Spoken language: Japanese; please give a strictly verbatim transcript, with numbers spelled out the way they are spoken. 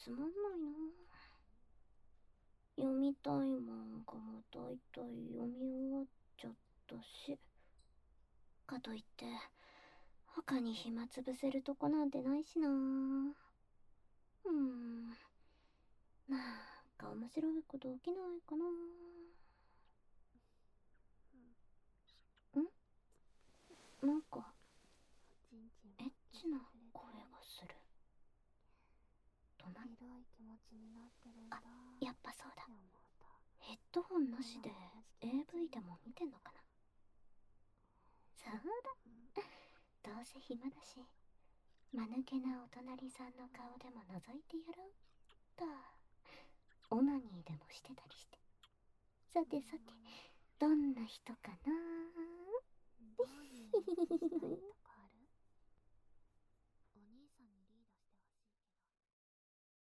つまんないな。読みたい漫画もだいたい読み終わっちゃったし。かといって他に暇つぶせるとこなんてないしな。うーん、なんか面白いこと起きないかな。ん、なんかちんちんエッもチなしてくれて声がする。隣、 広い気持ちになってるんあ、 だやっぱそうだ。 って思うと、 ヘッドホンなしで今も同じ気エーブイ持ちでも見てんのかな。そうだ、どうせ暇だし、間抜けなお隣さんの顔でも覗いてやろうと。オナニーでもしてたりして。さてさて、どんな人かな。 どういうエッチして